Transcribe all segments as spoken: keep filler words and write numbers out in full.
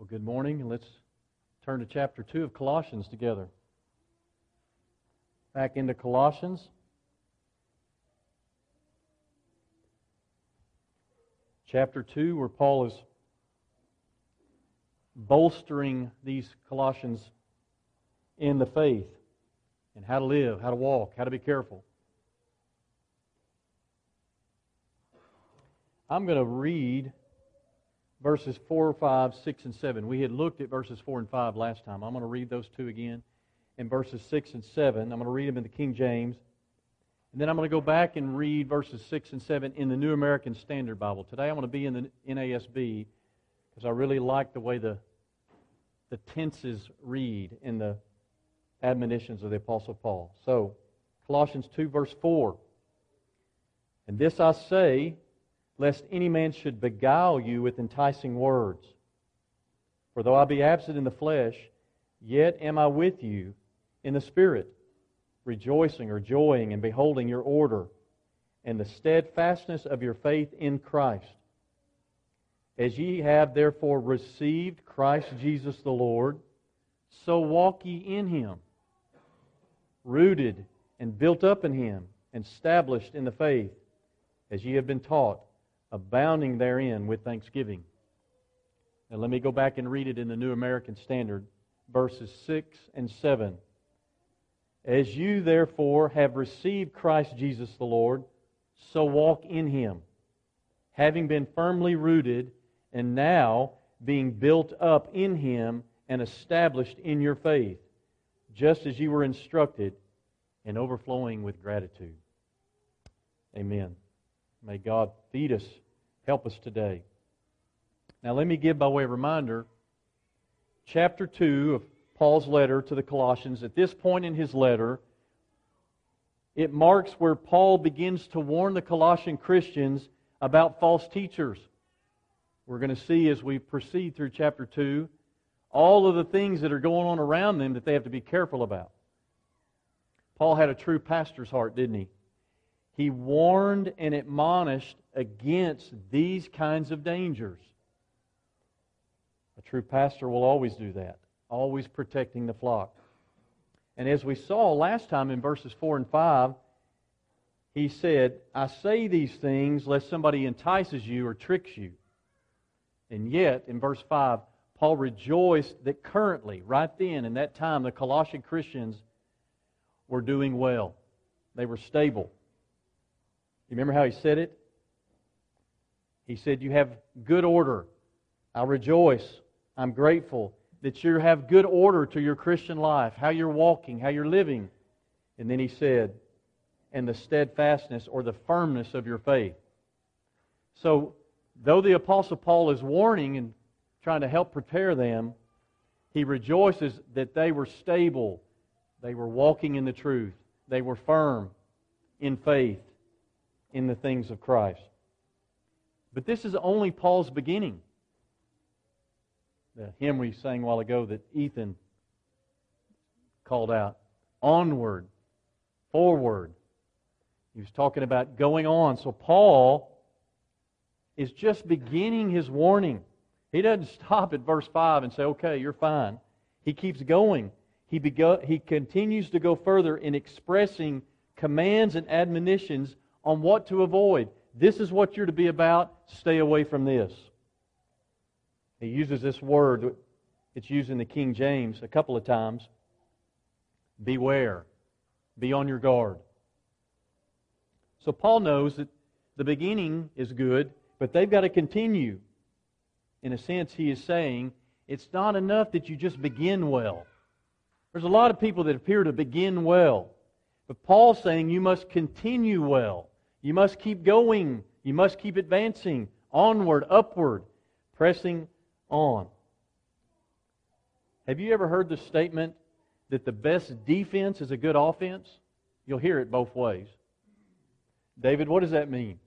Well, good morning, and let's turn to chapter two of Colossians together. Back into Colossians. Chapter two, where Paul is bolstering these Colossians in the faith and how to live, how to walk, how to be careful. I'm going to read verses four, five, six, and seven. We had looked at verses four and five last time. I'm going to read those two again. And verses six and seven, I'm going to read them in the King James. And then I'm going to go back and read verses six and seven in the New American Standard Bible. Today I'm going to be in the N A S B because I really like the way the, the tenses read in the admonitions of the Apostle Paul. So, Colossians two, verse four. And this I say, lest any man should beguile you with enticing words. For though I be absent in the flesh, yet am I with you in the Spirit, rejoicing or joying and beholding your order and the steadfastness of your faith in Christ. As ye have therefore received Christ Jesus the Lord, so walk ye in Him, rooted and built up in Him, and established in the faith, as ye have been taught, abounding therein with thanksgiving. Now let me go back and read it in the New American Standard, verses six and seven. As you therefore have received Christ Jesus the Lord, so walk in Him, having been firmly rooted, and now being built up in Him and established in your faith, just as you were instructed, and overflowing with gratitude. Amen. May God feed us, help us today. Now let me give by way of reminder, chapter two of Paul's letter to the Colossians. At this point in his letter, it marks where Paul begins to warn the Colossian Christians about false teachers. We're going to see as we proceed through chapter two all of the things that are going on around them that they have to be careful about. Paul had a true pastor's heart, didn't he? He warned and admonished against these kinds of dangers. A true pastor will always do that, always protecting the flock. And as we saw last time in verses four and five, he said, I say these things lest somebody entices you or tricks you. And yet, in verse five, Paul rejoiced that currently, right then, in that time, the Colossian Christians were doing well. They were stable. You remember how he said it? He said, you have good order. I rejoice. I'm grateful that you have good order to your Christian life, how you're walking, how you're living. And then he said, and the steadfastness or the firmness of your faith. So, though the Apostle Paul is warning and trying to help prepare them, he rejoices that they were stable. They were walking in the truth. They were firm in faith in the things of Christ. But this is only Paul's beginning. The hymn we sang a while ago that Ethan called out, onward, forward. He was talking about going on. So Paul is just beginning his warning. He doesn't stop at verse five and say, okay, you're fine. He keeps going. He, bego- he continues to go further in expressing commands and admonitions on what to avoid. This is what you're to be about. Stay away from this. He uses this word, it's used in the King James a couple of times. Beware. Be on your guard. So Paul knows that the beginning is good, but they've got to continue. In a sense, he is saying, it's not enough that you just begin well. There's a lot of people that appear to begin well. But Paul's saying you must continue well. You must keep going. You must keep advancing. Onward, upward, pressing on. Have you ever heard the statement that the best defense is a good offense? You'll hear it both ways. David, what does that mean?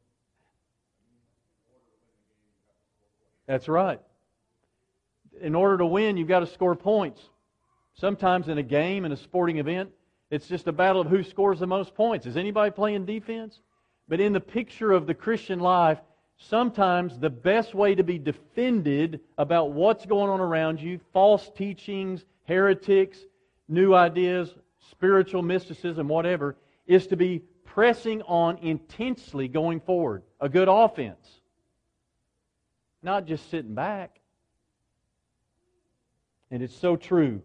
That's right. In order to win, you've got to score points. Sometimes in a game, in a sporting event, it's just a battle of who scores the most points. Is anybody playing defense? But in the picture of the Christian life, Sometimes the best way to be defended about what's going on around you, false teachings, heretics, new ideas, spiritual mysticism, whatever, is to be pressing on intensely going forward. A good offense. Not just sitting back. And it's so true.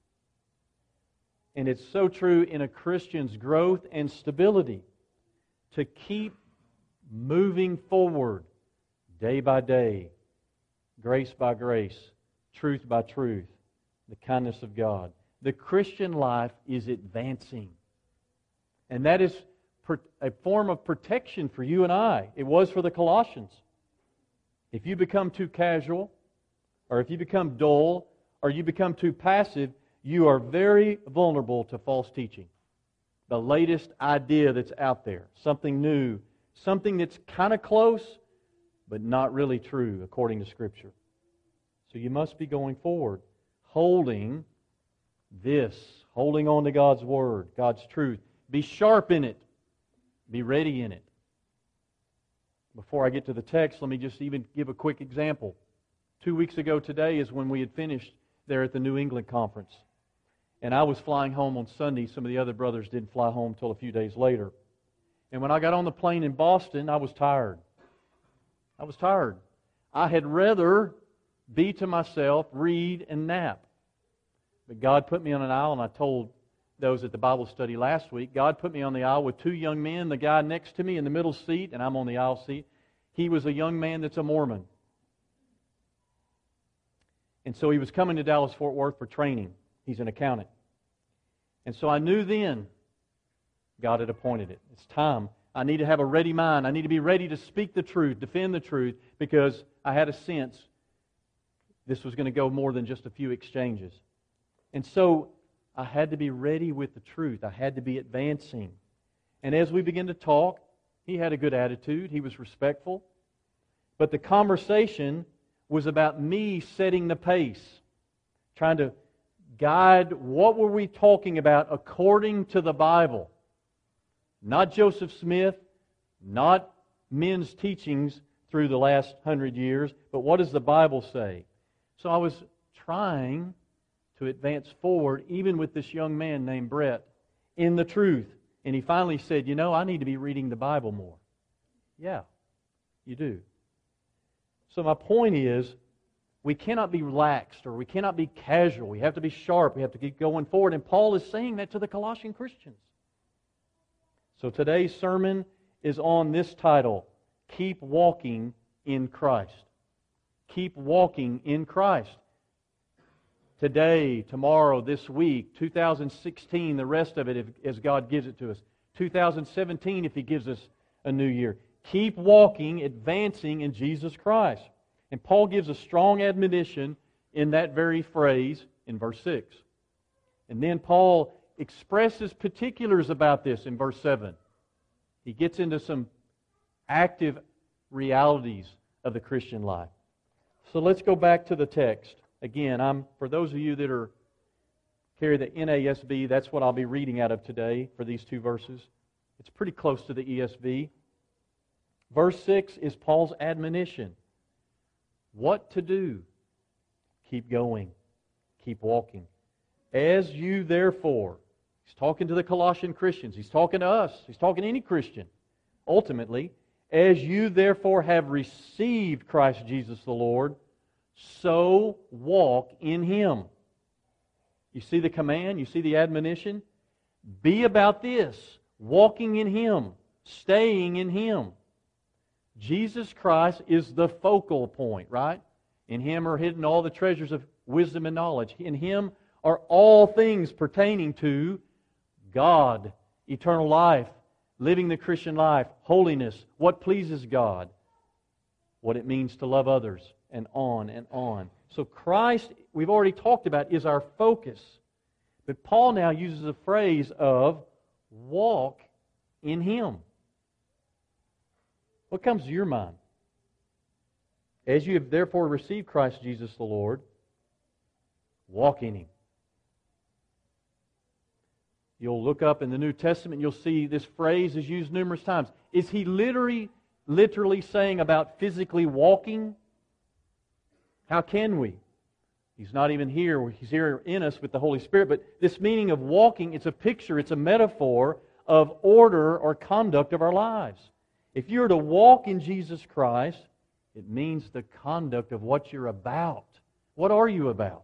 And it's so true in a Christian's growth and stability to keep moving forward day by day, grace by grace, truth by truth, the kindness of God. The Christian life is advancing. And that is a form of protection for you and I. It was for the Colossians. If you become too casual, or if you become dull, or you become too passive, you are very vulnerable to false teaching. The latest idea that's out there, something new, something that's kind of close, but not really true according to Scripture. So you must be going forward, holding this, holding on to God's Word, God's truth. Be sharp in it. Be ready in it. Before I get to the text, let me just even give a quick example. Two weeks ago today is when we had finished there at the New England Conference. And I was flying home on Sunday. Some of the other brothers didn't fly home until a few days later. And when I got on the plane in Boston, I was tired. I was tired. I had rather be to myself, read, and nap. But God put me on an aisle, and I told those at the Bible study last week, God put me on the aisle with two young men, the guy next to me in the middle seat, and I'm on the aisle seat. He was a young man that's a Mormon. And so he was coming to Dallas-Fort Worth for training. He's an accountant. And so I knew then God had appointed it. It's time. I need to have a ready mind. I need to be ready to speak the truth, defend the truth, because I had a sense this was going to go more than just a few exchanges. And so I had to be ready with the truth. I had to be advancing. And as we began to talk, he had a good attitude. He was respectful. But the conversation was about me setting the pace, trying to guide what were we talking about according to the Bible. Not Joseph Smith, not men's teachings through the last hundred years, but what does the Bible say? So I was trying to advance forward, even with this young man named Brett, in the truth. And he finally said, you know, I need to be reading the Bible more. Yeah, you do. So my point is, we cannot be relaxed or we cannot be casual. We have to be sharp. We have to keep going forward. And Paul is saying that to the Colossian Christians. So today's sermon is on this title, Keep Walking in Christ. Keep walking in Christ. Today, tomorrow, this week, two thousand sixteen, the rest of it if, as God gives it to us. two thousand seventeen if He gives us a new year. Keep walking, advancing in Jesus Christ. And Paul gives a strong admonition in that very phrase in verse six. And then Paul expresses particulars about this in verse seven. He gets into some active realities of the Christian life. So let's go back to the text. Again, I'm for those of you that are carry the N A S B, that's what I'll be reading out of today for these two verses. It's pretty close to the E S V. Verse six is Paul's admonition. What to do? Keep going. Keep walking. As you therefore, he's talking to the Colossian Christians. He's talking to us. He's talking to any Christian. Ultimately, as you therefore have received Christ Jesus the Lord, so walk in Him. You see the command? You see the admonition? Be about this. Walking in Him. Staying in Him. Jesus Christ is the focal point, right? In Him are hidden all the treasures of wisdom and knowledge. In Him are all things pertaining to God, eternal life, living the Christian life, holiness, what pleases God, what it means to love others, and on and on. So Christ, we've already talked about, is our focus. But Paul now uses a phrase of walk in Him. What comes to your mind? As you have therefore received Christ Jesus the Lord, walk in Him. You'll look up in the New Testament and you'll see this phrase is used numerous times. Is He literally, literally saying about physically walking? How can we? He's not even here. He's here in us with the Holy Spirit. But this meaning of walking, it's a picture, it's a metaphor of order or conduct of our lives. If you're to walk in Jesus Christ, it means the conduct of what you're about. What are you about?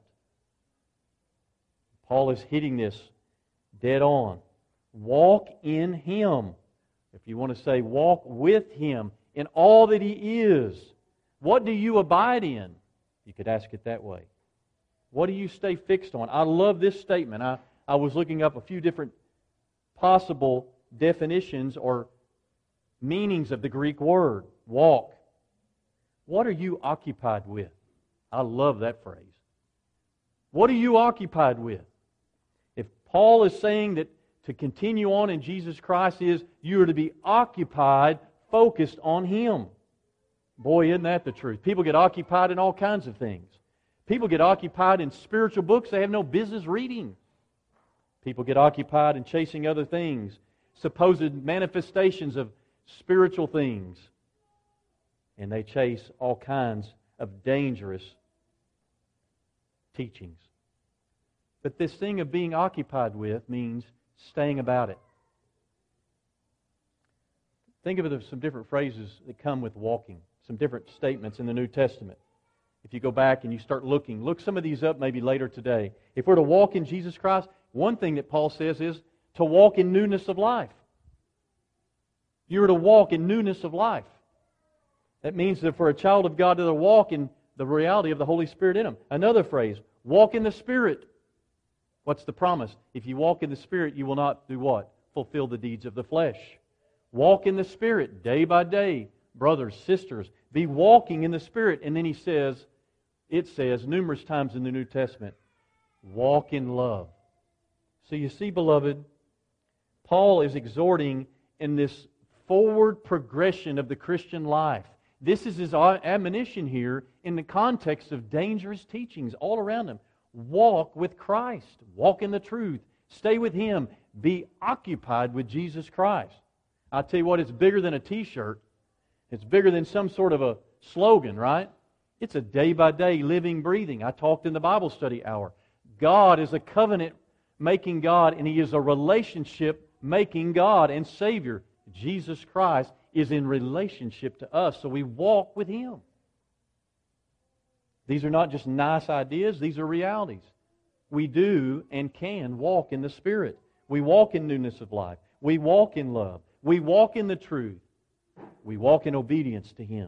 Paul is hitting this dead on. Walk in Him. If you want to say walk with Him in all that He is. What do you abide in? You could ask it that way. What do you stay fixed on? I love this statement. I, I was looking up a few different possible definitions or meanings of the Greek word, walk. What are you occupied with? I love that phrase. What are you occupied with? If Paul is saying that to continue on in Jesus Christ is you are to be occupied, focused on Him. Boy, isn't that the truth? People get occupied in all kinds of things. People get occupied in spiritual books they have no business reading. People get occupied in chasing other things, supposed manifestations of spiritual things. And they chase all kinds of dangerous teachings. But this thing of being occupied with means staying about it. Think of it as some different phrases that come with walking, some different statements in the New Testament. If you go back and you start looking, look some of these up maybe later today. If we're to walk in Jesus Christ, one thing that Paul says is to walk in newness of life. You're to walk in newness of life. That means that for a child of God to walk in the reality of the Holy Spirit in them. Another phrase, walk in the Spirit. What's the promise? If you walk in the Spirit, you will not do what? Fulfill the deeds of the flesh. Walk in the Spirit day by day. Brothers, sisters, be walking in the Spirit. And then he says, it says numerous times in the New Testament, walk in love. So you see, beloved, Paul is exhorting in this forward progression of the Christian life. This is his admonition here in the context of dangerous teachings all around him. Walk with Christ. Walk in the truth. Stay with Him. Be occupied with Jesus Christ. I tell you what, it's bigger than a t-shirt. It's bigger than some sort of a slogan, right? It's a day-by-day living, breathing. I talked in the Bible study hour. God is a covenant-making God, and He is a relationship-making God and Savior. Jesus Christ is in relationship to us, so we walk with Him. These are not just nice ideas, these are realities. We do and can walk in the Spirit. We walk in newness of life. We walk in love. We walk in the truth. We walk in obedience to Him.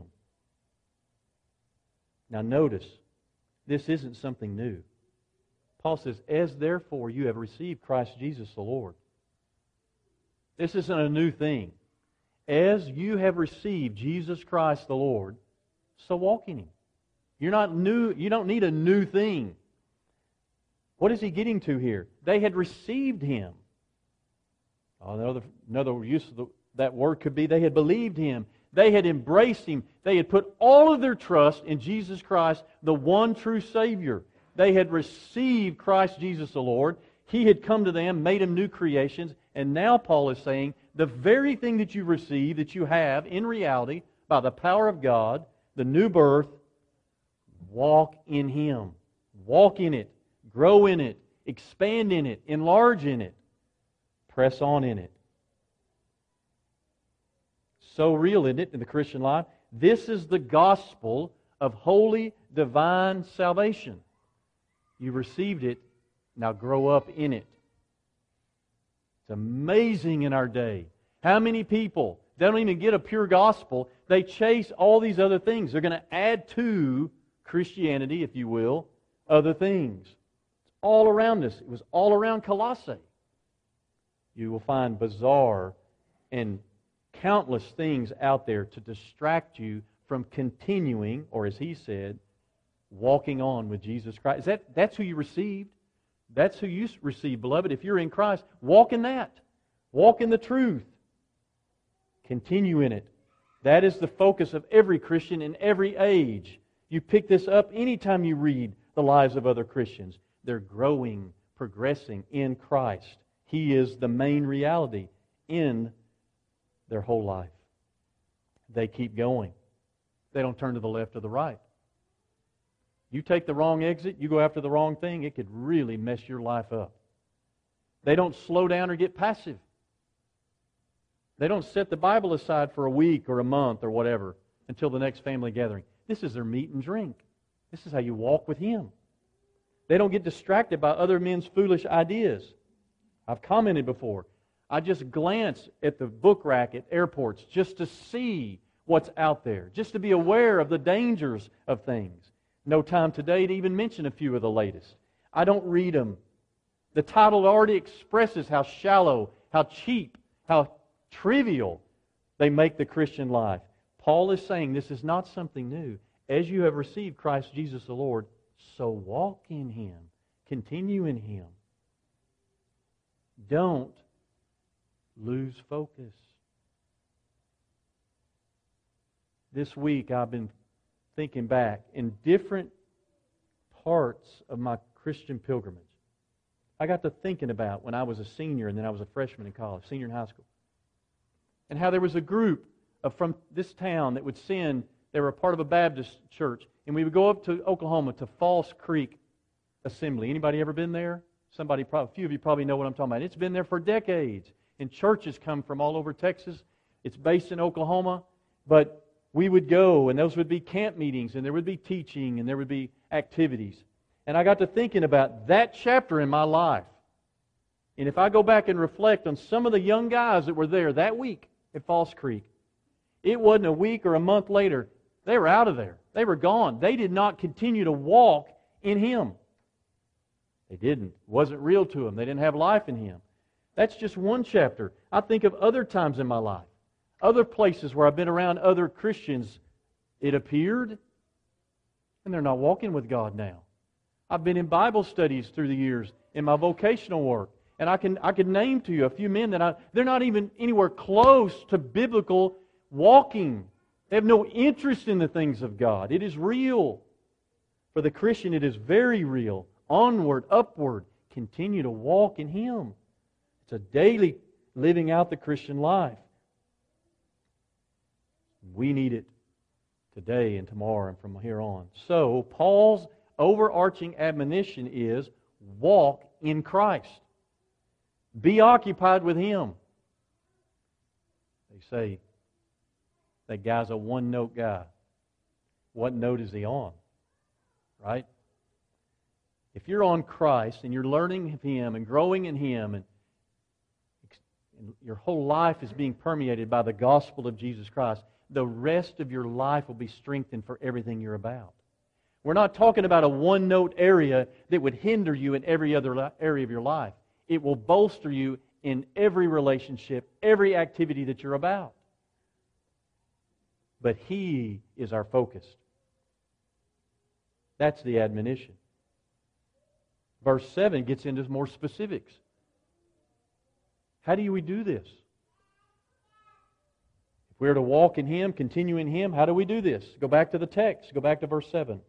Now notice, this isn't something new. Paul says, as therefore you have received Christ Jesus the Lord. This isn't a new thing. As you have received Jesus Christ the Lord, so walk in Him. You're not new. You don't need a new thing. What is he getting to here? They had received Him. Oh, another, another use of the, that word could be they had believed Him. They had embraced Him. They had put all of their trust in Jesus Christ, the one true Savior. They had received Christ Jesus the Lord. He had come to them, made them new creations, and now Paul is saying, the very thing that you receive, that you have in reality, by the power of God, the new birth, walk in Him. Walk in it. Grow in it. Expand in it. Enlarge in it. Press on in it. So real, isn't it, in the Christian life? This is the gospel of holy, divine salvation. You received it, now grow up in it. It's amazing in our day. How many people, they don't even get a pure gospel, they chase all these other things. They're going to add to Christianity, if you will, other things. It's all around us. It was all around Colossae. You will find bizarre and countless things out there to distract you from continuing, or as he said, walking on with Jesus Christ. Is that, that's who you received. That's who you received, beloved. If you're in Christ, walk in that. Walk in the truth. Continue in it. That is the focus of every Christian in every age. You pick this up anytime you read the lives of other Christians. They're growing, progressing in Christ. He is the main reality in their whole life. They keep going. They don't turn to the left or the right. You take the wrong exit, you go after the wrong thing, it could really mess your life up. They don't slow down or get passive. They don't set the Bible aside for a week or a month or whatever until the next family gathering. This is their meat and drink. This is how you walk with Him. They don't get distracted by other men's foolish ideas. I've commented before. I just glance at the book rack at airports just to see what's out there, just to be aware of the dangers of things. No time today to even mention a few of the latest. I don't read them. The title already expresses how shallow, how cheap, how trivial they make the Christian life. Paul is saying this is not something new. As you have received Christ Jesus the Lord, so walk in Him. Continue in Him. Don't lose focus. This week I've been thinking back in different parts of my Christian pilgrimage. I got to thinking about when I was a senior and then I was a freshman in college, senior in high school, and how there was a group of, from this town that would send, they were a part of a Baptist church, and we would go up to Oklahoma to Falls Creek Assembly. Anybody ever been there? Somebody, probably, a few of you probably know what I'm talking about. It's been there for decades, and churches come from all over Texas. It's based in Oklahoma, but we would go, and those would be camp meetings, and there would be teaching, and there would be activities. And I got to thinking about that chapter in my life. And if I go back and reflect on some of the young guys that were there that week at Falls Creek, it wasn't a week or a month later, they were out of there. They were gone. They did not continue to walk in Him. They didn't. It wasn't real to them. They didn't have life in Him. That's just one chapter. I think of other times in my life. Other places where I've been around other Christians, it appeared, and they're not walking with God now. I've been in Bible studies through the years in my vocational work, and I can I can name to you a few men that I they're not even anywhere close to biblical walking. They have no interest in the things of God. It is real. For the Christian, it is very real. Onward, upward, continue to walk in Him. It's a daily living out the Christian life. We need it today and tomorrow and from here on. So, Paul's overarching admonition is walk in Christ. Be occupied with Him. They say that guy's a one-note guy. What note is he on? Right? If you're on Christ and you're learning of Him and growing in Him and your whole life is being permeated by the gospel of Jesus Christ, the rest of your life will be strengthened for everything you're about. We're not talking about a one-note area that would hinder you in every other area of your life. It will bolster you in every relationship, every activity that you're about. But He is our focus. That's the admonition. Verse seven gets into more specifics. How do we do this? If we're to walk in Him, continue in Him, how do we do this? Go back to the text. Go back to verse seven.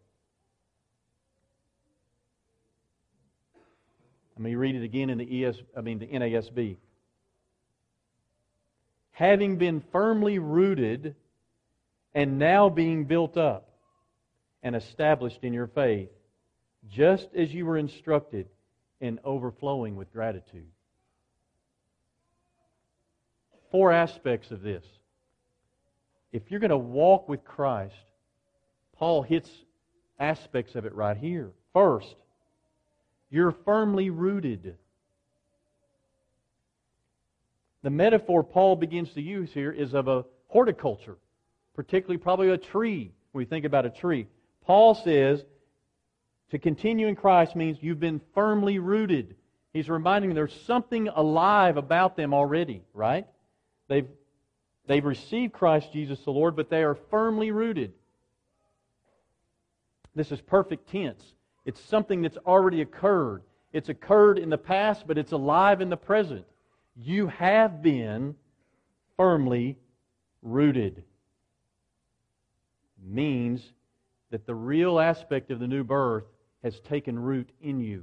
Let me read it again in the E S, I mean the N A S B. Having been firmly rooted and now being built up and established in your faith, just as you were instructed, and overflowing with gratitude. Four aspects of this. If you're going to walk with Christ, Paul hits aspects of it right here. First, you're firmly rooted. The metaphor Paul begins to use here is of a horticulture, particularly probably a tree. When we think about a tree, Paul says to continue in Christ means you've been firmly rooted. He's reminding them there's something alive about them already, right? They've, they've received Christ Jesus the Lord, but they are firmly rooted. This is perfect tense. It's something that's already occurred. It's occurred in the past, but it's alive in the present. You have been firmly rooted. Means that the real aspect of the new birth has taken root in you.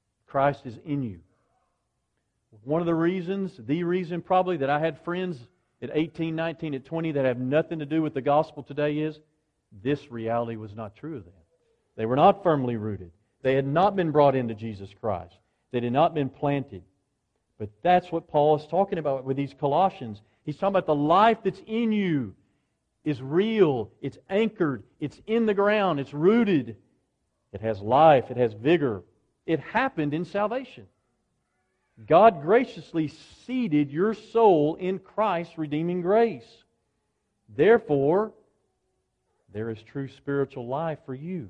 Christ is in you. One of the reasons, the reason probably, that I had friends at eighteen, nineteen, at twenty that have nothing to do with the gospel today is this reality was not true of them. They were not firmly rooted. They had not been brought into Jesus Christ. They had not been planted. But that's what Paul is talking about with these Colossians. He's talking about the life that's in you is real, it's anchored, it's in the ground, it's rooted. It has life, it has vigor. It happened in salvation. God graciously seeded your soul in Christ's redeeming grace. Therefore, there is true spiritual life for you.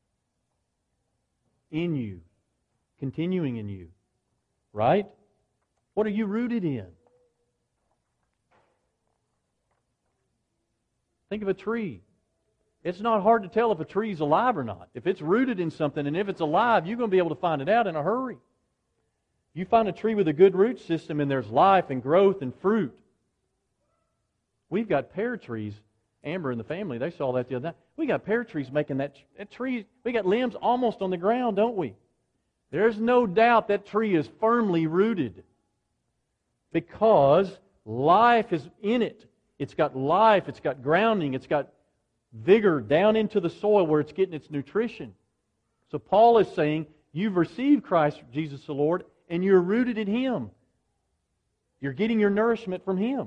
In you. Continuing in you. Right? What are you rooted in? Think of a tree. It's not hard to tell if a tree is alive or not. If it's rooted in something and if it's alive, you're going to be able to find it out in a hurry. You find a tree with a good root system and there's life and growth and fruit. We've got pear trees. Amber and the family, they saw that the other night. We got pear trees making that, that tree, we got limbs almost on the ground, don't we? There's no doubt that tree is firmly rooted because life is in it. It's got life, it's got grounding, it's got vigor down into the soil where it's getting its nutrition. So Paul is saying, you've received Christ Jesus the Lord, and you're rooted in Him. You're getting your nourishment from Him.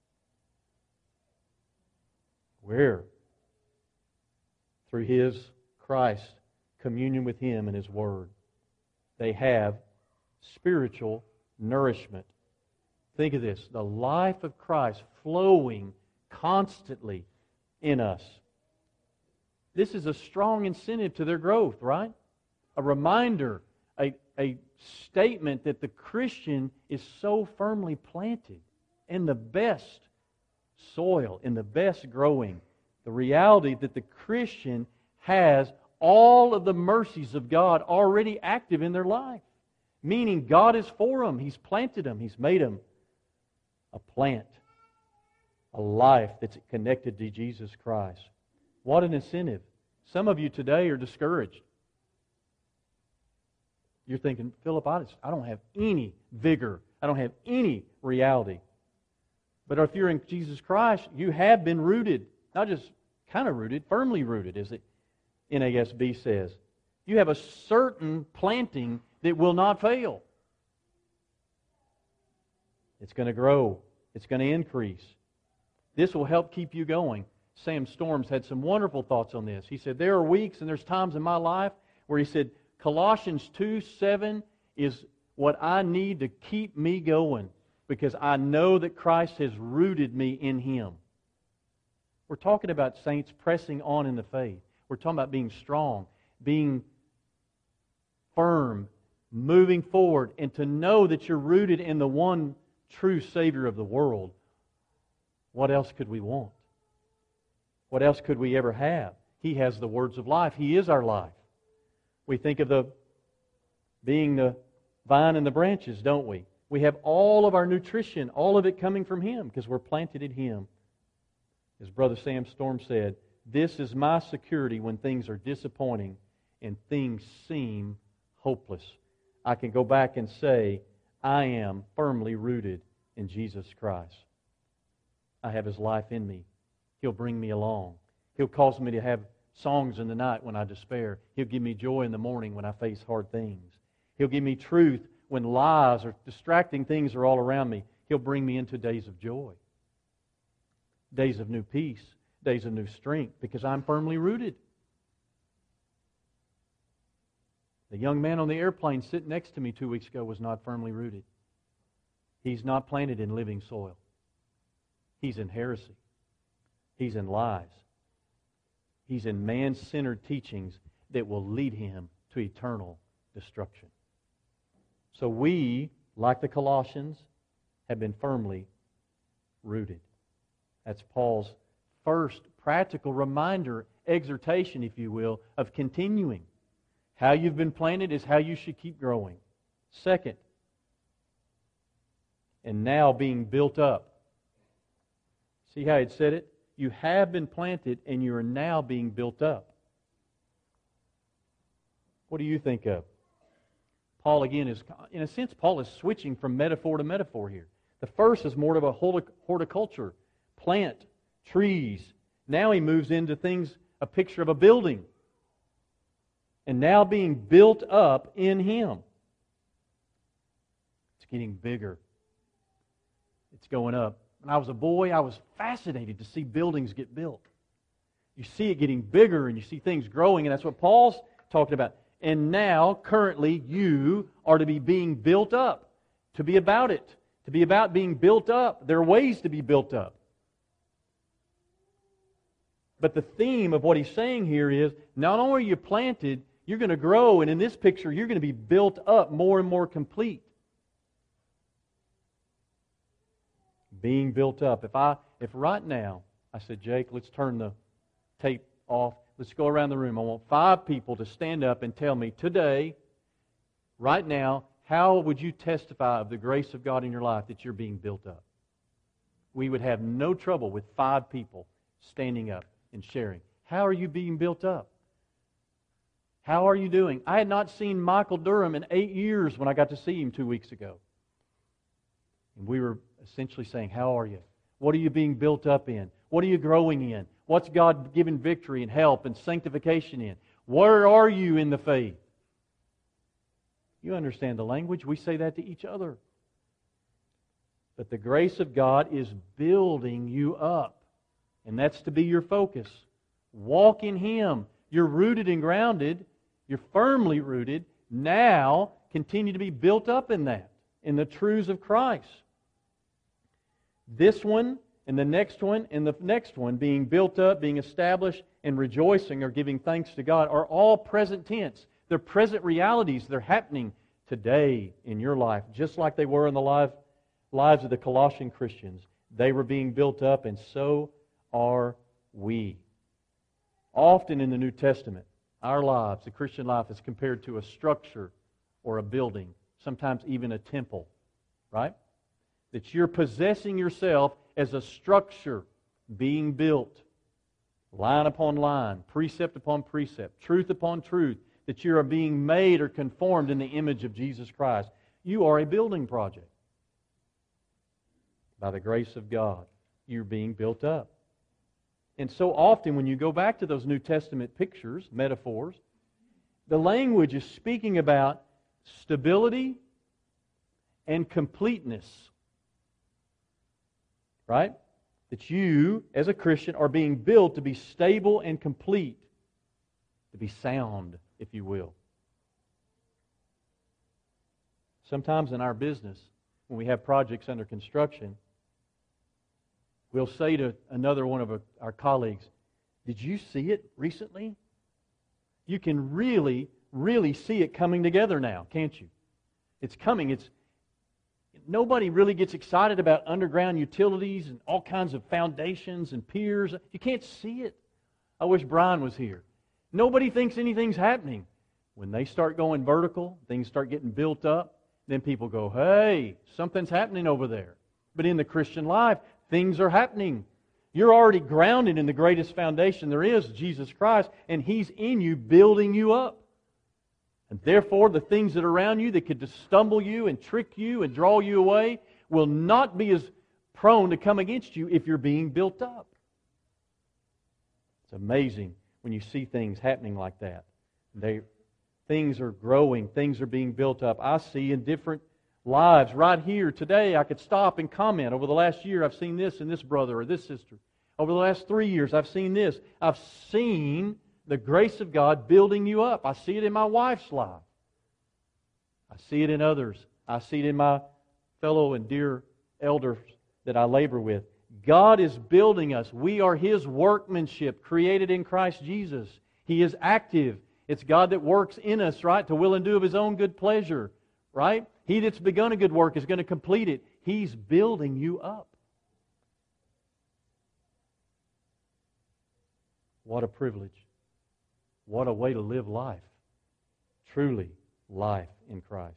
Where? Through His Christ, communion with Him and His Word. They have spiritual nourishment. Think of this, the life of Christ flowing constantly in us. This is a strong incentive to their growth, right? A reminder, a, a statement that the Christian is so firmly planted in the best soil, in the best growing. The reality that the Christian has all of the mercies of God already active in their life. Meaning God is for them. He's planted them. He's made them a plant. A life that's connected to Jesus Christ. What an incentive. Some of you today are discouraged. You're thinking, Philip, I, just, I don't have any vigor. I don't have any reality. But if you're in Jesus Christ, you have been rooted. Not just kind of rooted, firmly rooted, as the N A S B says. You have a certain planting that will not fail. It's going to grow. It's going to increase. This will help keep you going. Sam Storms had some wonderful thoughts on this. He said, there are weeks and there's times in my life where he said, Colossians two seven is what I need to keep me going because I know that Christ has rooted me in Him. We're talking about saints pressing on in the faith. We're talking about being strong, being firm, moving forward, and to know that you're rooted in the one true Savior of the world. What else could we want? What else could we ever have? He has the words of life. He is our life. We think of the being the vine and the branches, don't we? We have all of our nutrition, all of it coming from Him because we're planted in Him. As Brother Sam Storm said, this is my security when things are disappointing and things seem hopeless. I can go back and say, I am firmly rooted in Jesus Christ. I have His life in me. He'll bring me along. He'll cause me to have songs in the night when I despair. He'll give me joy in the morning when I face hard things. He'll give me truth when lies or distracting things are all around me. He'll bring me into days of joy. Days of new peace. Days of new strength because I'm firmly rooted. The young man on the airplane sitting next to me two weeks ago was not firmly rooted. He's not planted in living soil. He's in heresy. He's in lies. He's in man-centered teachings that will lead him to eternal destruction. So we, like the Colossians, have been firmly rooted. That's Paul's first practical reminder, exhortation, if you will, of continuing. How you've been planted is how you should keep growing. Second, and now being built up. See how it said it? You have been planted and you are now being built up. What do you think of? Paul again is, in a sense, Paul is switching from metaphor to metaphor here. The first is more of a horticulture, plant, trees. Now he moves into things, a picture of a building. And now being built up in Him. It's getting bigger. It's going up. When I was a boy, I was fascinated to see buildings get built. You see it getting bigger and you see things growing, and that's what Paul's talking about. And now, currently, you are to be being built up, to be about it, to be about being built up. There are ways to be built up. But the theme of what he's saying here is, not only are you planted, you're going to grow, and in this picture, you're going to be built up more and more complete. Being built up. If I, if right now, I said, Jake, let's turn the tape off. Let's go around the room. I want five people to stand up and tell me today, right now, how would you testify of the grace of God in your life that you're being built up? We would have no trouble with five people standing up and sharing. How are you being built up? How are you doing? I had not seen Michael Durham in eight years when I got to see him two weeks ago. And we were essentially saying, how are you? What are you being built up in? What are you growing in? What's God given victory and help and sanctification in? Where are you in the faith? You understand the language. We say that to each other. But the grace of God is building you up. And that's to be your focus. Walk in Him. You're rooted and grounded. You're firmly rooted. Now, continue to be built up in that, in the truths of Christ. This one, and the next one, and the next one, being built up, being established, and rejoicing or giving thanks to God, are all present tense. They're present realities. They're happening today in your life, just like they were in the life, lives of the Colossian Christians. They were being built up, and so are we. Often in the New Testament, our lives, the Christian life, is compared to a structure or a building, sometimes even a temple, right? That you're possessing yourself as a structure being built, line upon line, precept upon precept, truth upon truth, that you are being made or conformed in the image of Jesus Christ. You are a building project. By the grace of God, you're being built up. And so often when you go back to those New Testament pictures, metaphors, the language is speaking about stability and completeness. Right? That you, as a Christian, are being built to be stable and complete, to be sound, if you will. Sometimes in our business, when we have projects under construction, we'll say to another one of our colleagues, did you see it recently? You can really, really see it coming together now, can't you? It's coming. It's Nobody really gets excited about underground utilities and all kinds of foundations and piers. You can't see it. I wish Brian was here. Nobody thinks anything's happening. When they start going vertical, things start getting built up, then people go, hey, something's happening over there. But in the Christian life, things are happening. You're already grounded in the greatest foundation there is, Jesus Christ, and He's in you, building you up. And therefore, the things that are around you that could just stumble you and trick you and draw you away will not be as prone to come against you if you're being built up. It's amazing when you see things happening like that. They, things are growing, things are being built up. I see in different lives right here today, I could stop and comment. Over the last year, I've seen this in this brother or this sister. Over the last three years, I've seen this. I've seen the grace of God building you up. I see it in my wife's life. I see it in others. I see it in my fellow and dear elders that I labor with. God is building us. We are His workmanship, created in Christ Jesus. He is active. It's God that works in us, right, to will and do of His own good pleasure, right? He that's begun a good work is going to complete it. He's building you up. What a privilege. What a way to live life. Truly, life in Christ.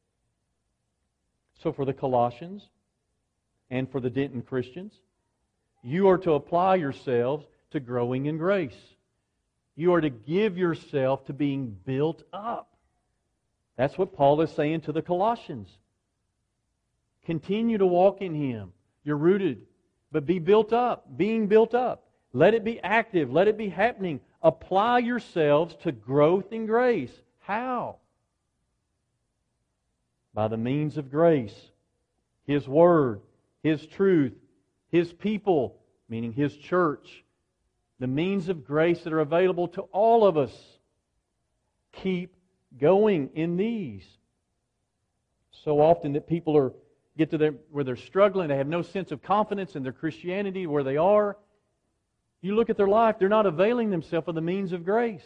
So for the Colossians and for the Denton Christians, you are to apply yourselves to growing in grace. You are to give yourself to being built up. That's what Paul is saying to the Colossians. Continue to walk in Him. You're rooted, but be built up, being built up. Let it be active. Let it be happening. Apply yourselves to growth in grace. How? By the means of grace. His Word, His truth, His people, meaning His church. The means of grace that are available to all of us. Keep going in these. So often that people are get to their, where they're struggling, they have no sense of confidence in their Christianity, where they are. You look at their life, they're not availing themselves of the means of grace.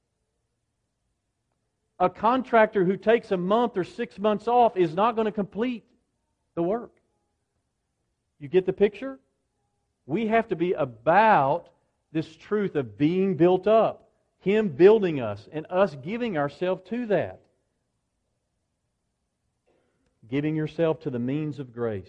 A contractor who takes a month or six months off is not going to complete the work. You get the picture? We have to be about this truth of being built up. Him building us and us giving ourselves to that. Giving yourself to the means of grace.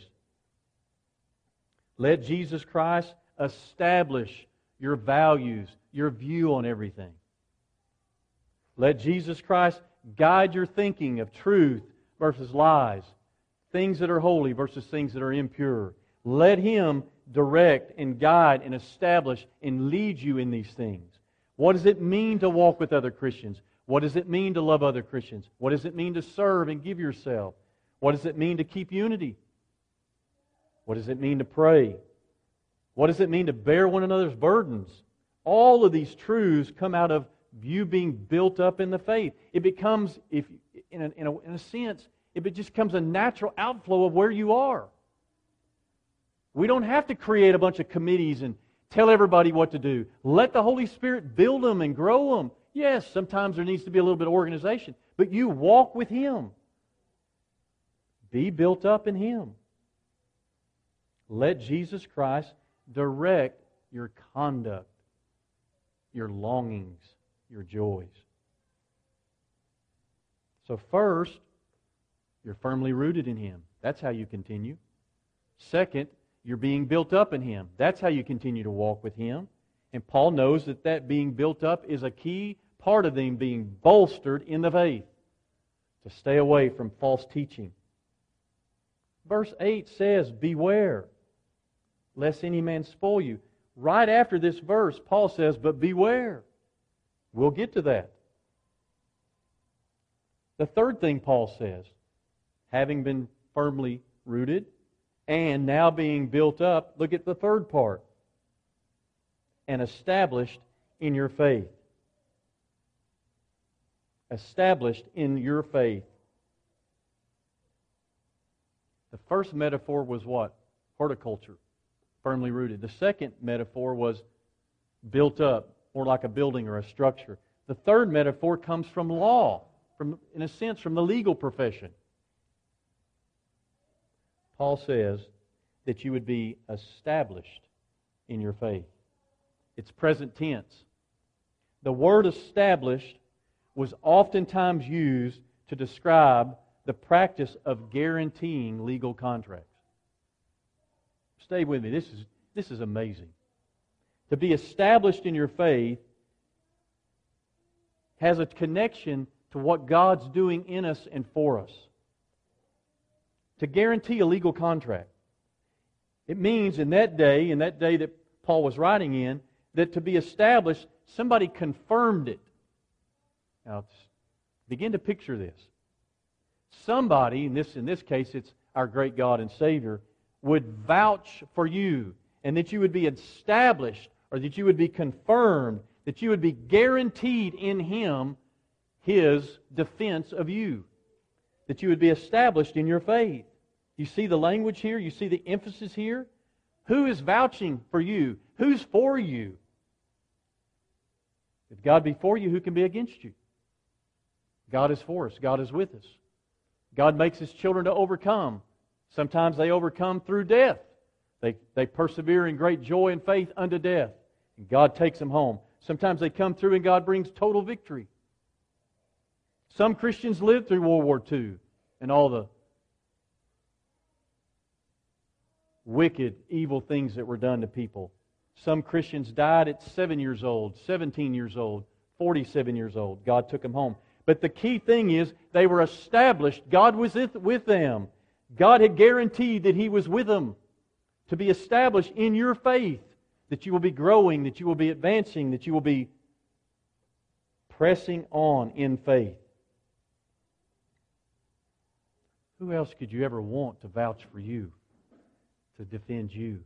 Let Jesus Christ establish your values, your view on everything. Let Jesus Christ guide your thinking of truth versus lies, things that are holy versus things that are impure. Let Him direct and guide and establish and lead you in these things. What does it mean to walk with other Christians? What does it mean to love other Christians? What does it mean to serve and give yourself? What does it mean to keep unity? What does it mean to pray? What does it mean to bear one another's burdens? All of these truths come out of you being built up in the faith. It becomes, if in a, in a, in a sense, it just becomes a natural outflow of where you are. We don't have to create a bunch of committees and tell everybody what to do. Let the Holy Spirit build them and grow them. Yes, sometimes there needs to be a little bit of organization, but you walk with Him. Be built up in Him. Let Jesus Christ direct your conduct, your longings, your joys. So first, you're firmly rooted in Him. That's how you continue. Second, you're being built up in Him. That's how you continue to walk with Him. And Paul knows that that being built up is a key part of them being bolstered in the faith. To stay away from false teaching. Verse eight says, beware, lest any man spoil you. Right after this verse, Paul says, but beware. We'll get to that. The third thing Paul says, having been firmly rooted and now being built up, look at the third part, and established in your faith. Established in your faith. The first metaphor was what? Horticulture, firmly rooted. The second metaphor was built up, more like a building or a structure. The third metaphor comes from law, from, in a sense, from the legal profession. Paul says that you would be established in your faith. It's present tense. The word established was oftentimes used to describe the practice of guaranteeing legal contracts. Stay with me. This is, this is amazing. To be established in your faith has a connection to what God's doing in us and for us. To guarantee a legal contract. It means in that day, in that day that Paul was writing in, that to be established, somebody confirmed it. Now, begin to picture this. Somebody, in this, in this case it's our great God and Savior, would vouch for you, and that you would be established, or that you would be confirmed, that you would be guaranteed in Him His defense of you. That you would be established in your faith. You see the language here? You see the emphasis here? Who is vouching for you? Who's for you? If God be for you, who can be against you? God is for us. God is with us. God makes His children to overcome. Sometimes they overcome through death. They, they persevere in great joy and faith unto death. And God takes them home. Sometimes they come through and God brings total victory. Some Christians lived through World War Two and all the wicked, evil things that were done to people. Some Christians died at seven years old, seventeen years old, forty-seven years old. God took them home. But the key thing is they were established. God was with them. God had guaranteed that He was with them to be established in your faith, that you will be growing, that you will be advancing, that you will be pressing on in faith. Who else could you ever want to vouch for you, to defend you?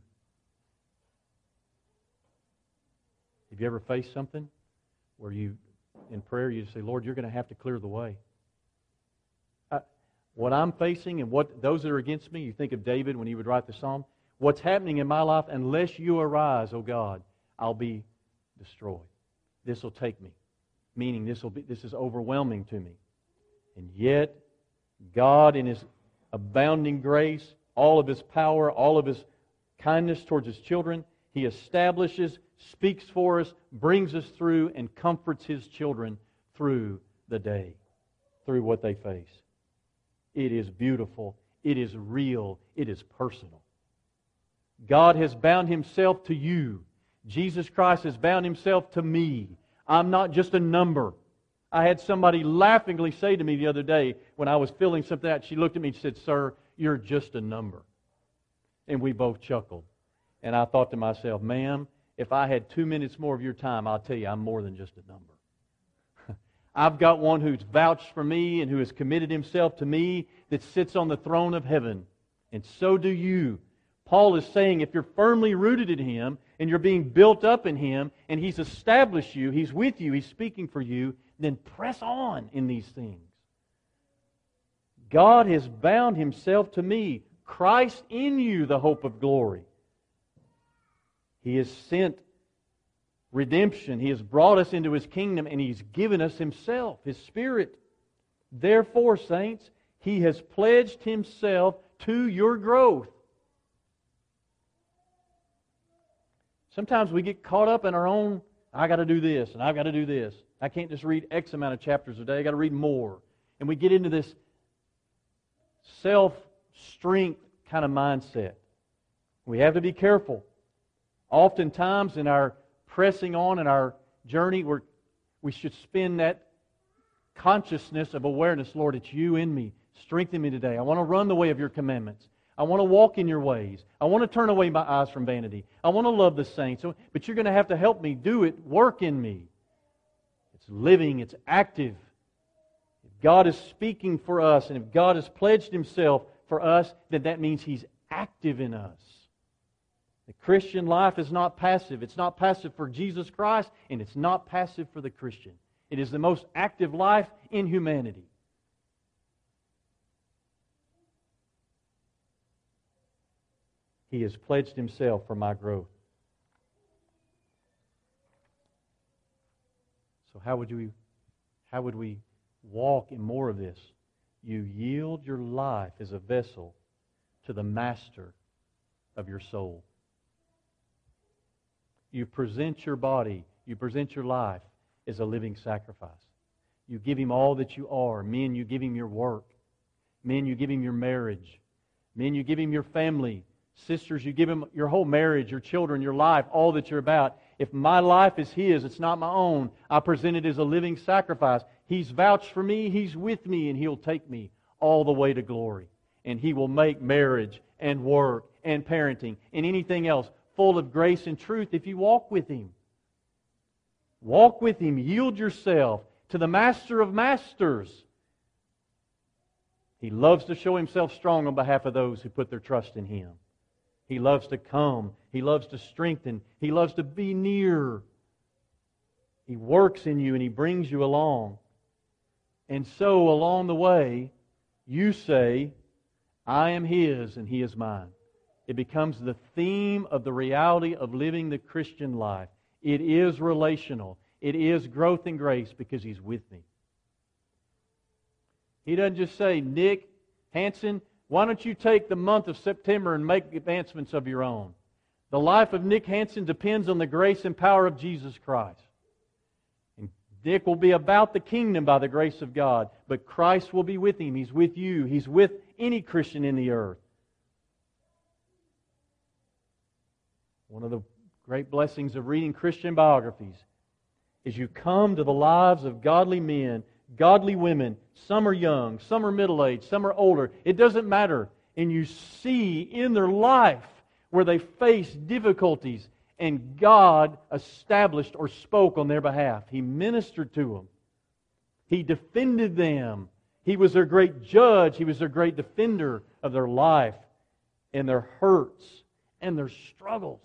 Have you ever faced something where you, in prayer, you say, Lord, you're going to have to clear the way? I, what I'm facing and what those that are against me, you think of David when he would write the psalm, what's happening in my life, unless you arise, O God, I'll be destroyed. This will take me. Meaning this will be this is overwhelming to me. And yet, God in His abounding grace, all of His power, all of His kindness towards His children, He establishes, speaks for us, brings us through, and comforts His children through the day, through what they face. It is beautiful. It is real. It is personal. God has bound Himself to you. Jesus Christ has bound Himself to me. I'm not just a number. I had somebody laughingly say to me the other day when I was filling something out, she looked at me and said, Sir, you're just a number. And we both chuckled. And I thought to myself, ma'am, if I had two minutes more of your time, I'll tell you I'm more than just a number. I've got one who's vouched for me and who has committed himself to me that sits on the throne of heaven. And so do you. Paul is saying if you're firmly rooted in Him and you're being built up in Him and He's established you, He's with you, He's speaking for you, then press on in these things. God has bound Himself to me. Christ in you, the hope of glory. He has sent redemption. He has brought us into His kingdom and He's given us Himself, His Spirit. Therefore, saints, He has pledged Himself to your growth. Sometimes we get caught up in our own, I got to do this and I've got to do this. I can't just read X amount of chapters a day, I got to read more. And we get into this self-strength kind of mindset. We have to be careful. Oftentimes in our pressing on in our journey, we're, we should spend that consciousness of awareness, Lord, it's You in me. Strengthen me today. I want to run the way of Your commandments. I want to walk in Your ways. I want to turn away my eyes from vanity. I want to love the saints. But You're going to have to help me do it. Work in me. It's living. It's active. If God is speaking for us, and if God has pledged Himself for us, then that means He's active in us. The Christian life is not passive. It's not passive for Jesus Christ, and it's not passive for the Christian. It is the most active life in humanity. He has pledged Himself for my growth. So how would we, how would we walk in more of this? You yield your life as a vessel to the Master of your soul. You present your body, you present your life as a living sacrifice. You give Him all that you are. Men, you give Him your work. Men, you give Him your marriage. Men, you give Him your family. Sisters, you give Him your whole marriage, your children, your life, all that you're about. If my life is His, it's not my own. I present it as a living sacrifice. He's vouched for me, He's with me, and He'll take me all the way to glory. And He will make marriage and work and parenting and anything else full of grace and truth if you walk with Him. Walk with Him. Yield yourself to the Master of Masters. He loves to show Himself strong on behalf of those who put their trust in Him. He loves to come. He loves to strengthen. He loves to be near. He works in you and He brings you along. And so along the way, you say, I am His and He is mine. It becomes the theme of the reality of living the Christian life. It is relational. It is growth in grace because He's with me. He doesn't just say, Nick Hansen, why don't you take the month of September and make advancements of your own? The life of Nick Hansen depends on the grace and power of Jesus Christ. And Nick will be about the kingdom by the grace of God, but Christ will be with him. He's with you. He's with any Christian in the earth. One of the great blessings of reading Christian biographies is you come to the lives of godly men, godly women. Some are young, some are middle-aged, some are older. It doesn't matter. and you see in their life where they faced difficulties and God established or spoke on their behalf. He ministered to them. He defended them. He was their great judge. He was their great defender of their life and their hurts and their struggles.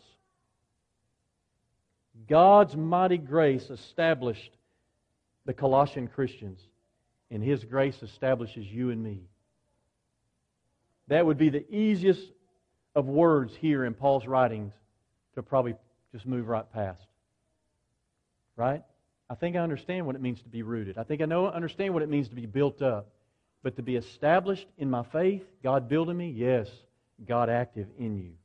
God's mighty grace established the Colossian Christians, and His grace establishes you and me. That would be the easiest of words here in Paul's writings to probably just move right past. Right? I think I understand what it means to be rooted. I think I know understand what it means to be built up. But to be established in my faith, God building me, yes, God active in you.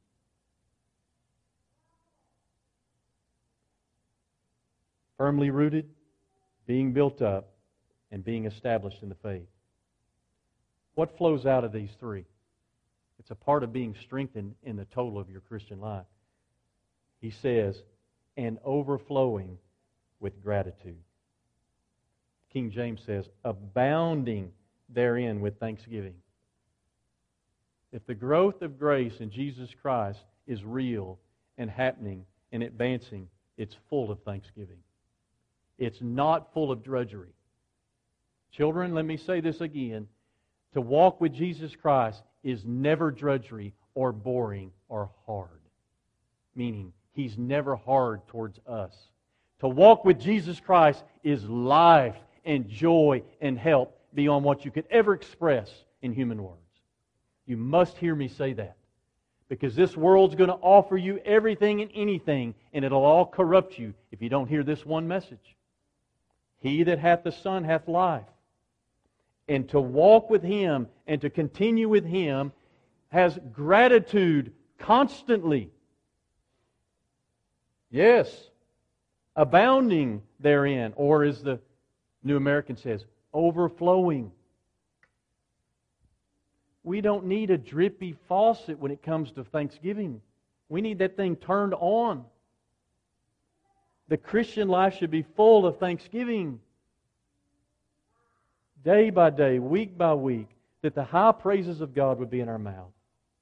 Firmly rooted, being built up, and being established in the faith. What flows out of these three? It's a part of being strengthened in the total of your Christian life. He says, and overflowing with gratitude. King James says, abounding therein with thanksgiving. If the growth of grace in Jesus Christ is real and happening and advancing, it's full of thanksgiving. It's not full of drudgery. Children, let me say this again. To walk with Jesus Christ is never drudgery or boring or hard. Meaning, He's never hard towards us. To walk with Jesus Christ is life and joy and help beyond what you could ever express in human words. You must hear me say that. Because this world's going to offer you everything and anything, and it'll all corrupt you if you don't hear this one message. He that hath the Son hath life. And to walk with Him and to continue with Him has gratitude constantly. Yes, abounding therein, or as the New American says, overflowing. We don't need a drippy faucet when it comes to thanksgiving. We need that thing turned on. The Christian life should be full of thanksgiving. Day by day, week by week, that the high praises of God would be in our mouth.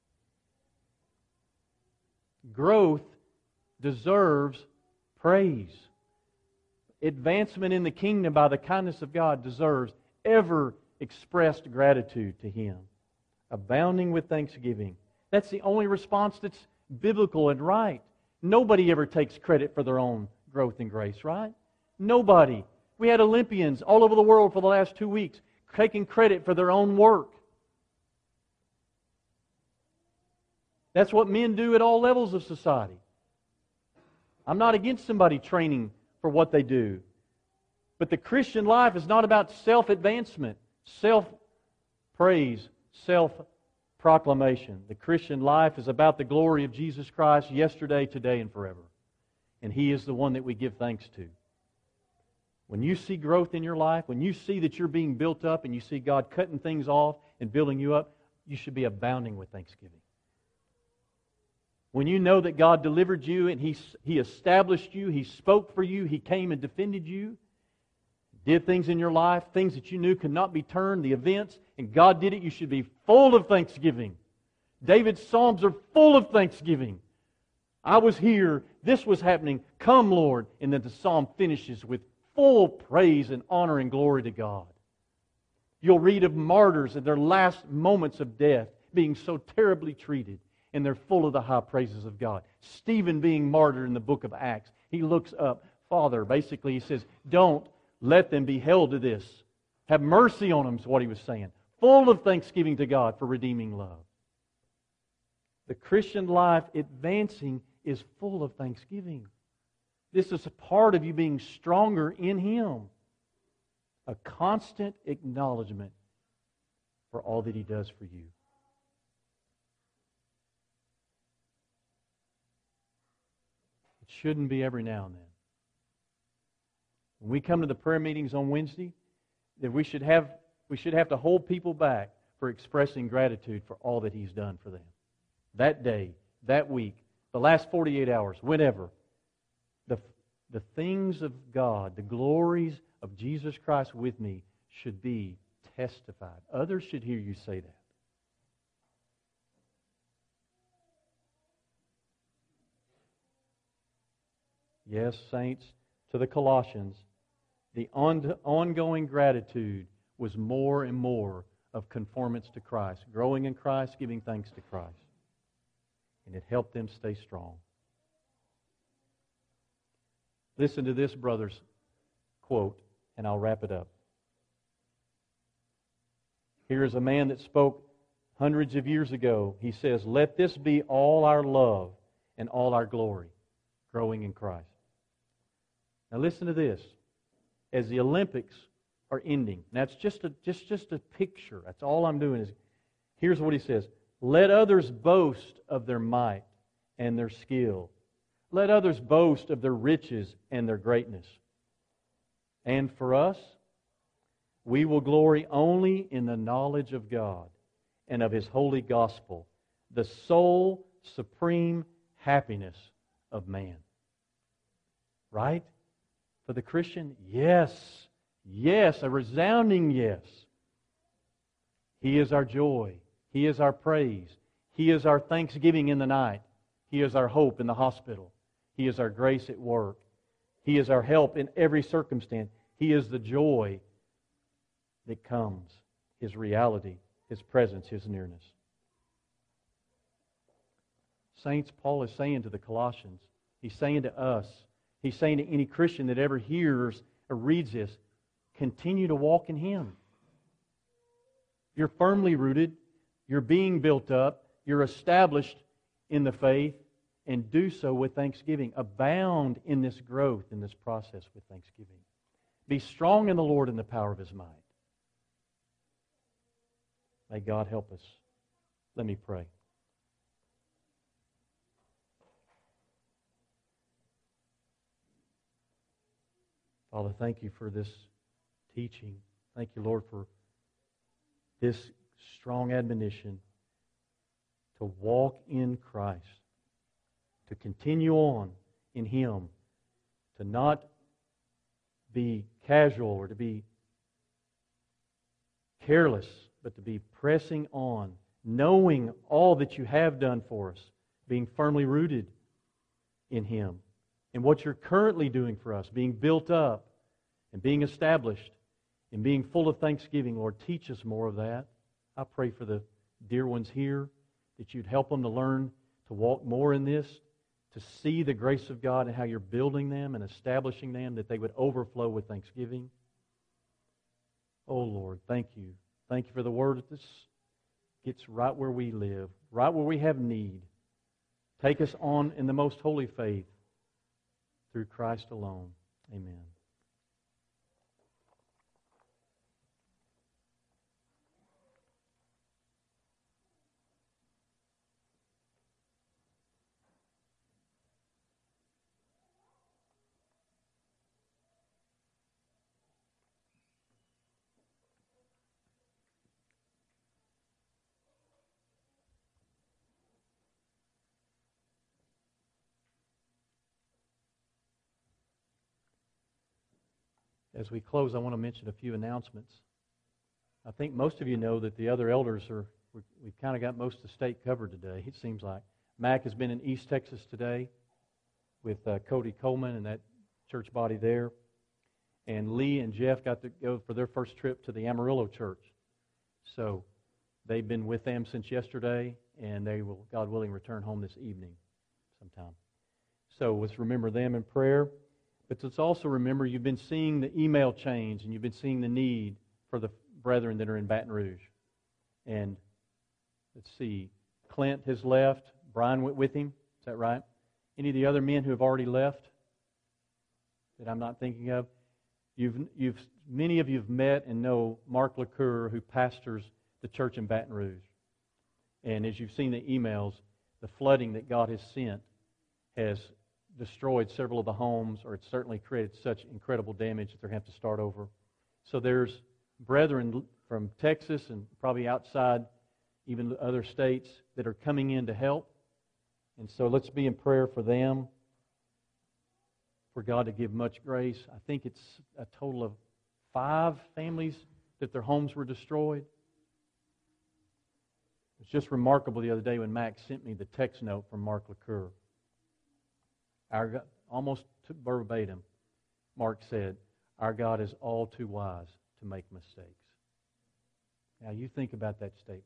Growth deserves praise. Advancement in the kingdom by the kindness of God deserves ever expressed gratitude to Him. Abounding with thanksgiving. That's the only response that's biblical and right. Nobody ever takes credit for their own growth and grace, right? Nobody. We had Olympians all over the world for the last two weeks taking credit for their own work. That's what men do at all levels of society. I'm not against somebody training for what they do. But the Christian life is not about self-advancement, self-praise, self-proclamation. The Christian life is about the glory of Jesus Christ yesterday, today, and forever. And He is the one that we give thanks to. When you see growth in your life, when you see that you're being built up and you see God cutting things off and building you up, you should be abounding with thanksgiving. When you know that God delivered you and He, he established you, He spoke for you, He came and defended you, did things in your life, things that you knew could not be turned, the events, and God did it, you should be full of thanksgiving. David's Psalms are full of thanksgiving. I was here, this was happening, come Lord. And then the Psalm finishes with full praise and honor and glory to God. You'll read of martyrs in their last moments of death being so terribly treated, and they're full of the high praises of God. Stephen being martyred in the book of Acts, he looks up, Father, basically he says, don't let them be held to this. Have mercy on them, is what he was saying. Full of thanksgiving to God for redeeming love. The Christian life advancing is full of thanksgiving. This is a part of you being stronger in Him. A constant acknowledgement for all that He does for you. It shouldn't be every now and then. When we come to the prayer meetings on Wednesday, that we should have we should have to hold people back for expressing gratitude for all that He's done for them. That day, that week, the last forty-eight hours, whenever. The, the things of God, the glories of Jesus Christ with me should be testified. Others should hear you say that. Yes, saints, to the Colossians, the on- ongoing gratitude was more and more of conformance to Christ, growing in Christ, giving thanks to Christ. And it helped them stay strong. Listen to this brother's quote, and I'll wrap it up. Here is a man that spoke hundreds of years ago. He says, "Let this be all our love and all our glory, growing in Christ." Now listen to this. As the Olympics are ending, that's just a, just, just a picture. That's all I'm doing is, here's what he says. Let others boast of their might and their skill. Let others boast of their riches and their greatness. And for us, we will glory only in the knowledge of God and of His holy gospel, the sole, supreme happiness of man. Right? For the Christian, yes, yes, a resounding yes. He is our joy. He is our praise. He is our thanksgiving in the night. He is our hope in the hospital. He is our grace at work. He is our help in every circumstance. He is the joy that comes, His reality, His presence, His nearness. Saints, Paul is saying to the Colossians, he's saying to us, he's saying to any Christian that ever hears or reads this, continue to walk in Him. You're firmly rooted. You're being built up. You're established in the faith, and do so with thanksgiving. Abound in this growth, in this process with thanksgiving. Be strong in the Lord and the power of His might. May God help us. Let me pray. Father, thank You for this teaching. Thank You, Lord, for this strong admonition to walk in Christ, to continue on in Him, to not be casual or to be careless, but to be pressing on, knowing all that You have done for us, being firmly rooted in Him, and what You're currently doing for us, being built up and being established and being full of thanksgiving. Lord, teach us more of that. I pray for the dear ones here that You'd help them to learn to walk more in this, to see the grace of God and how You're building them and establishing them, that they would overflow with thanksgiving. Oh, Lord, thank You. Thank You for the Word that this gets right where we live, right where we have need. Take us on in the most holy faith through Christ alone. Amen. As we close, I want to mention a few announcements. I think most of you know that the other elders are, we've kind of got most of the state covered today, it seems like. Mac has been in East Texas today with uh, Cody Coleman and that church body there. And Lee and Jeff got to go for their first trip to the Amarillo church. So they've been with them since yesterday, and they will, God willing, return home this evening sometime. So let's remember them in prayer. But let's also remember you've been seeing the email change and you've been seeing the need for the brethren that are in Baton Rouge. And let's see, Clint has left. Brian went with him. Is that right? Any of the other men who have already left that I'm not thinking of? You've, you've, many of you have met and know Mark LaCour, who pastors the church in Baton Rouge. And as you've seen the emails, the flooding that God has sent has destroyed several of the homes, or it's certainly created such incredible damage that they have to start over. So there's brethren from Texas and probably outside, even other states, that are coming in to help. And so let's be in prayer for them, for God to give much grace. I think it's a total of five families that their homes were destroyed. It's just remarkable the other day when Max sent me the text note from Mark LaCour. Our, almost verbatim, Mark said, our God is all too wise to make mistakes. Now you think about that statement.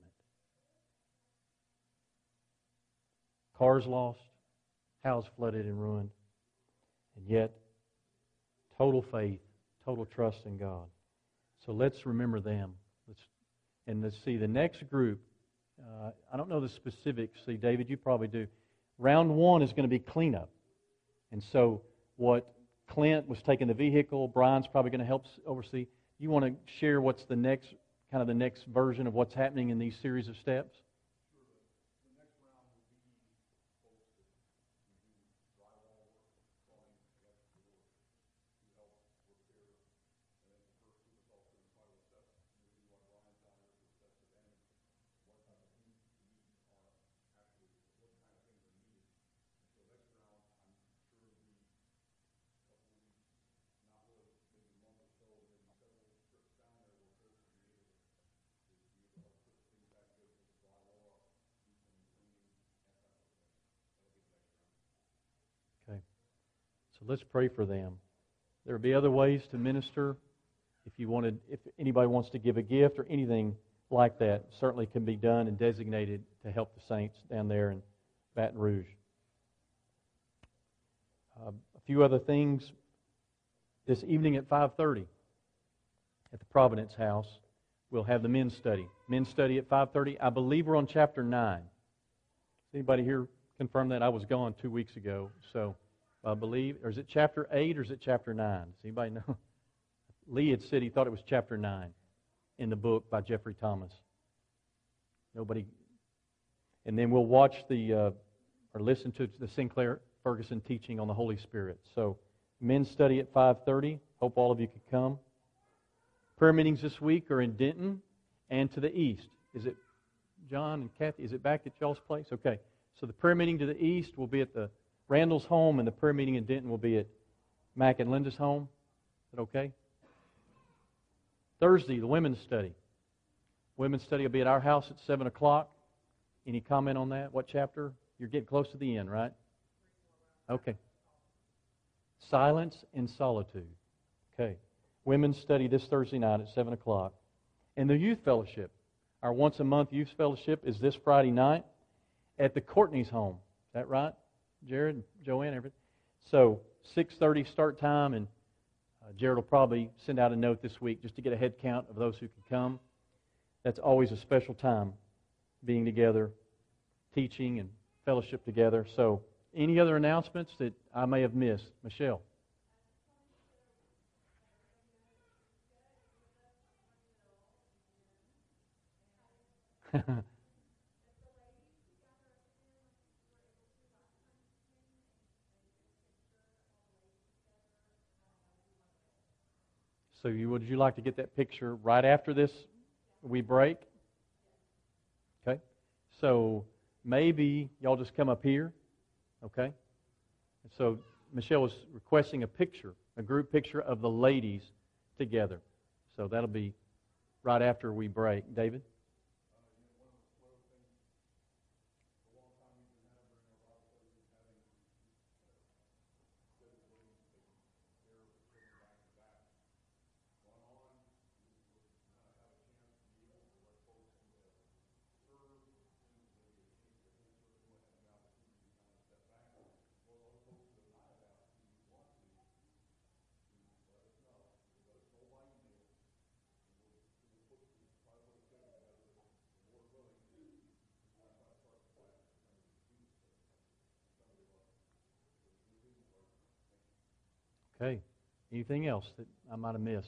Cars lost, house flooded and ruined, and yet total faith, total trust in God. So let's remember them. Let's and let's see the next group. Uh, I don't know the specifics. See, David, you probably do. Round one is going to be cleanup, and so what Clint was taking the vehicle. Brian's probably going to help oversee. You want to share what's the next kind of the next version of what's happening in these series of steps? Okay. So let's pray for them. There will be other ways to minister. If you wanted, if anybody wants to give a gift or anything like that, certainly can be done and designated to help the saints down there in Baton Rouge. Uh, a few other things. This evening at five thirty at the Providence House, we'll have the men's study. Men's study at five thirty. I believe we're on chapter nine. Does anybody here confirm that? I was gone two weeks ago, so I believe, or is it chapter eight or is it chapter nine? Does anybody know? Lee had said he thought it was chapter nine in the book by Jeffrey Thomas. Nobody. And then we'll watch the, uh, or listen to the Sinclair Ferguson teaching on the Holy Spirit. So, men's study at five thirty. Hope all of you could come. Prayer meetings this week are in Denton and to the east. Is it, John and Kathy, is it back at y'all's place? Okay. So the prayer meeting to the east will be at the Randall's home, and the prayer meeting in Denton will be at Mac and Linda's home. Is that okay? Thursday, the women's study. Women's study will be at our house at seven o'clock. Any comment on that? What chapter? You're getting close to the end, right? Okay. Silence and solitude. Okay. Women's study this Thursday night at seven o'clock. And the youth fellowship. Our once-a-month youth fellowship is this Friday night at the Courtney's home. Is that right? Jared, Joanne, everything. So six thirty start time, and uh, Jared will probably send out a note this week just to get a head count of those who can come. That's always a special time, being together, teaching and fellowship together. So any other announcements that I may have missed? Michelle? So you, would you like to get that picture right after this we break? Okay. So maybe y'all just come up here. Okay. And so Michelle was requesting a picture, a group picture of the ladies together. So that'll be right after we break. David? Okay. Anything else that I might have missed?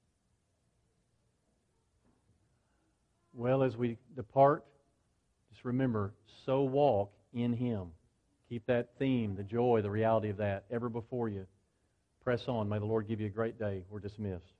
Well, as we depart, just remember, so walk in Him. Keep that theme, the joy, the reality of that ever before you. Press on. May the Lord give you a great day. We're dismissed.